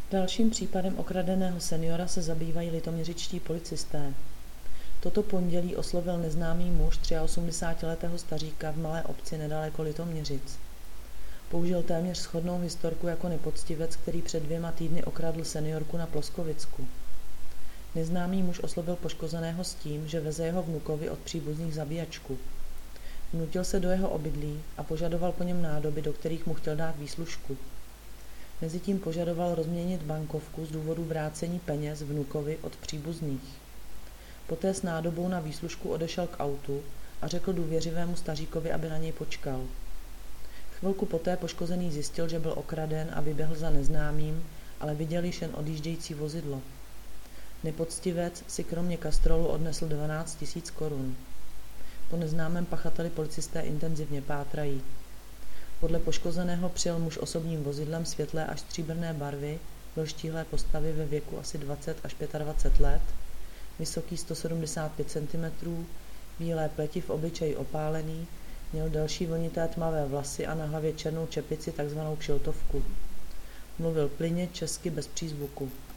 Dalším případem okradeného seniora se zabývají litoměřičtí policisté. Toto pondělí oslovil neznámý muž 83letého staříka v malé obci nedaleko Litoměřic. Použil téměř shodnou historku jako nepoctivec, který před 2 týdny okradl seniorku na Ploskovicku. Neznámý muž oslovil poškozeného s tím, že veze jeho vnukovi od příbuzných zabíjačku. Vnutil se do jeho obydlí a požadoval po něm nádoby, do kterých mu chtěl dát výslužku. Mezitím požadoval rozměnit bankovku z důvodu vrácení peněz vnukovi od příbuzných. Poté s nádobou na výslužku odešel k autu a řekl důvěřivému staříkovi, aby na něj počkal. Chvilku poté poškozený zjistil, že byl okraden a vyběhl za neznámým, ale viděl již jen odjíždějící vozidlo. Nepoctivec si kromě kastrolu odnesl 12 000 korun. Po neznámém pachateli policisté intenzivně pátrají. Podle poškozeného přijel muž osobním vozidlem světlé až stříbrné barvy, byl štíhlé postavy ve věku asi 20 až 25 let, vysoký 175 cm, bílé pleti, v obličeji opálený, měl delší vlnité tmavé vlasy a na hlavě černou čepici, takzvanou kšiltovku. Mluvil plynně česky bez přízvuku.